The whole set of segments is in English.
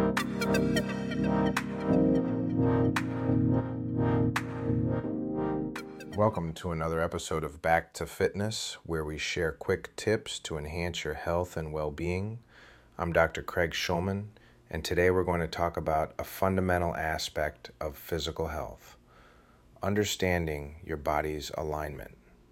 Welcome to another episode of Back to Fitness, where we share quick tips to enhance your health and well-being. I'm Dr. Craig Schulman, and today we're going to talk about a fundamental aspect of physical health: understanding your body's alignment.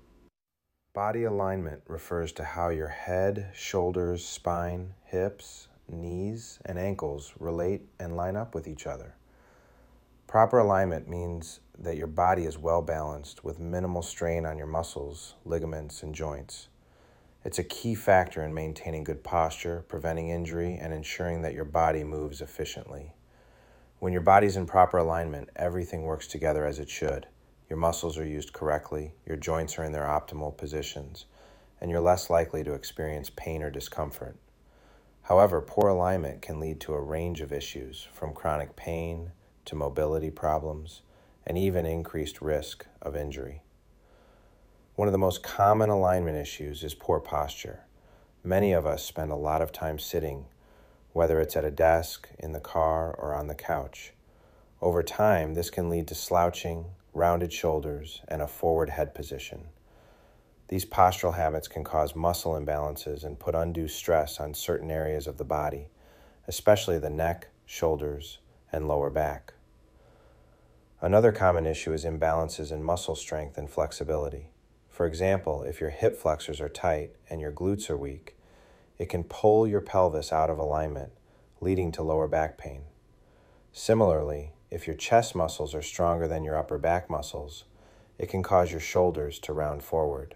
Body alignment refers to how your head, shoulders, spine, hips, knees, and ankles relate and line up with each other. Proper alignment means that your body is well balanced with minimal strain on your muscles, ligaments, and joints. It's a key factor in maintaining good posture, preventing injury, and ensuring that your body moves efficiently. When your body's in proper alignment, everything works together as it should. Your muscles are used correctly, your joints are in their optimal positions, and you're less likely to experience pain or discomfort. However, poor alignment can lead to a range of issues, from chronic pain to mobility problems, and even increased risk of injury. One of the most common alignment issues is poor posture. Many of us spend a lot of time sitting, whether it's at a desk, in the car, or on the couch. Over time, this can lead to slouching, rounded shoulders, and a forward head position. These postural habits can cause muscle imbalances and put undue stress on certain areas of the body, especially the neck, shoulders, and lower back. Another common issue is imbalances in muscle strength and flexibility. For example, if your hip flexors are tight and your glutes are weak, it can pull your pelvis out of alignment, leading to lower back pain. Similarly, if your chest muscles are stronger than your upper back muscles, it can cause your shoulders to round forward.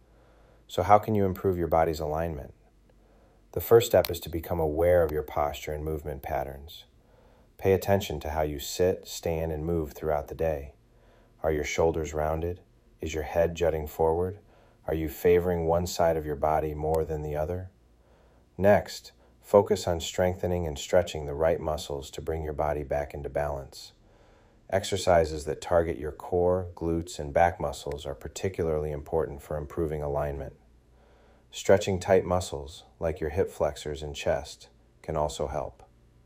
So how can you improve your body's alignment? The first step is to become aware of your posture and movement patterns. Pay attention to how you sit, stand, and move throughout the day. Are your shoulders rounded? Is your head jutting forward? Are you favoring one side of your body more than the other? Next, focus on strengthening and stretching the right muscles to bring your body back into balance. Exercises that target your core, glutes, and back muscles are particularly important for improving alignment. Stretching tight muscles, like your hip flexors and chest, can also help.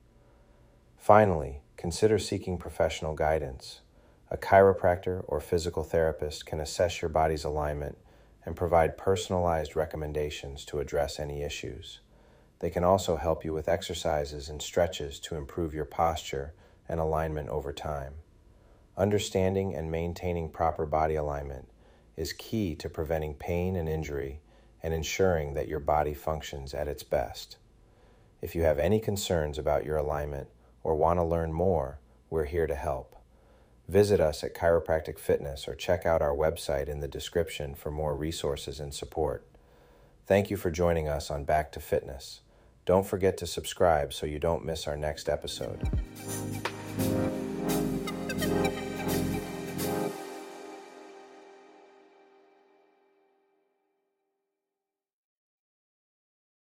Finally, consider seeking professional guidance. A chiropractor or physical therapist can assess your body's alignment and provide personalized recommendations to address any issues. They can also help you with exercises and stretches to improve your posture and alignment over time. Understanding and maintaining proper body alignment is key to preventing pain and injury and ensuring that your body functions at its best. If you have any concerns about your alignment or want to learn more, we're here to help. Visit us at Chiropractic Fitness or check out our website in the description for more resources and support. Thank you for joining us on Back to Fitness. Don't forget to subscribe so you don't miss our next episode.